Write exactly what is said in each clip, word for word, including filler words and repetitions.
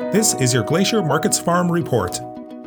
This is your Glacier Markets Farm Report.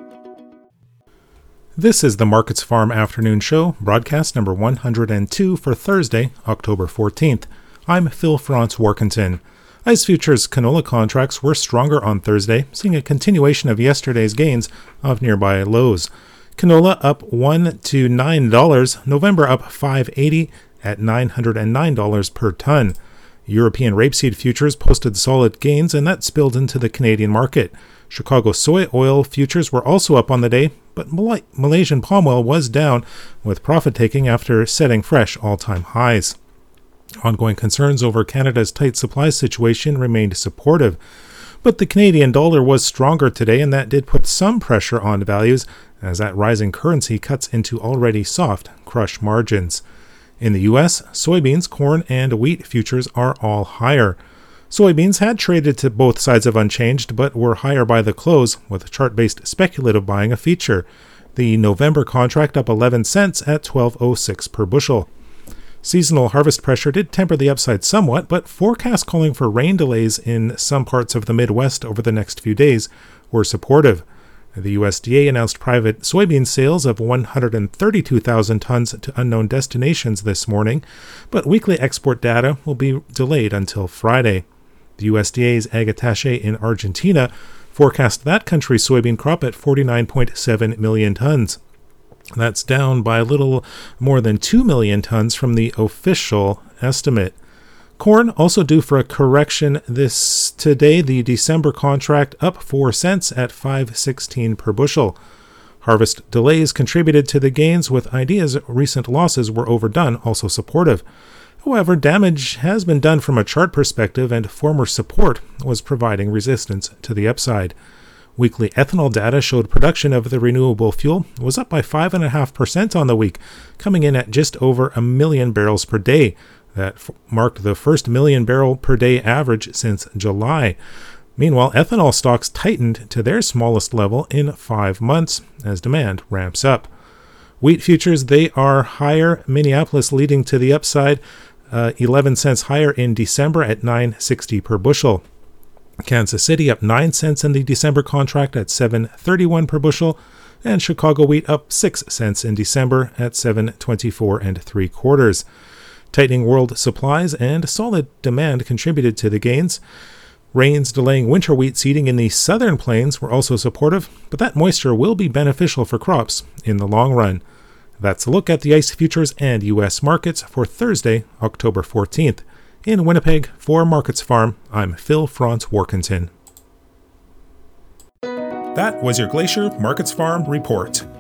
This is the Markets Farm Afternoon Show, broadcast number one hundred two for Thursday, October fourteenth. I'm Phil Franz-Warkentin. ICE futures canola contracts were stronger on Thursday, seeing a continuation of yesterday's gains of nearby lows. Canola up one to nine dollars, November up five eighty at nine hundred nine dollars per ton. European rapeseed futures posted solid gains, and that spilled into the Canadian market. Chicago soy oil futures were also up on the day, but Mal- Malaysian palm oil was down, with profit-taking after setting fresh all-time highs. Ongoing concerns over Canada's tight supply situation remained supportive, but the Canadian dollar was stronger today, and that did put some pressure on values, as that rising currency cuts into already soft crush margins. In the U S, soybeans, corn, and wheat futures are all higher. Soybeans had traded to both sides of unchanged, but were higher by the close, with chart-based speculative buying a feature. The November contract up eleven cents at twelve oh six per bushel. Seasonal harvest pressure did temper the upside somewhat, but forecasts calling for rain delays in some parts of the Midwest over the next few days were supportive. The U S D A announced private soybean sales of one hundred thirty-two thousand tons to unknown destinations this morning, but weekly export data will be delayed until Friday. The U S D A's Agatashe in Argentina forecast that country's soybean crop at forty-nine point seven million tons. That's down by a little more than two million tons from the official estimate. Corn also due for a correction this today. The December contract up four cents at five sixteen per bushel. Harvest delays contributed to the gains, with ideas recent losses were overdone also supportive. However, damage has been done from a chart perspective, and former support was providing resistance to the upside. Weekly ethanol data showed production of the renewable fuel was up by five point five percent on the week, coming in at just over a million barrels per day. That f- marked the first million barrel per day average since July. Meanwhile, ethanol stocks tightened to their smallest level in five months as demand ramps up. Wheat futures, they are higher. Minneapolis leading to the upside, uh, eleven cents higher in December at nine sixty per bushel. Kansas City up nine cents in the December contract at seven thirty-one per bushel, and Chicago wheat up six cents in December at seven twenty-four and three quarters. Tightening world supplies and solid demand contributed to the gains. Rains delaying winter wheat seeding in the southern plains were also supportive, but that moisture will be beneficial for crops in the long run. That's a look at the ICE futures and U S markets for Thursday, October fourteenth. In Winnipeg, for Markets Farm, I'm Phil Franz-Warkentin. That was your Glacier Markets Farm Report.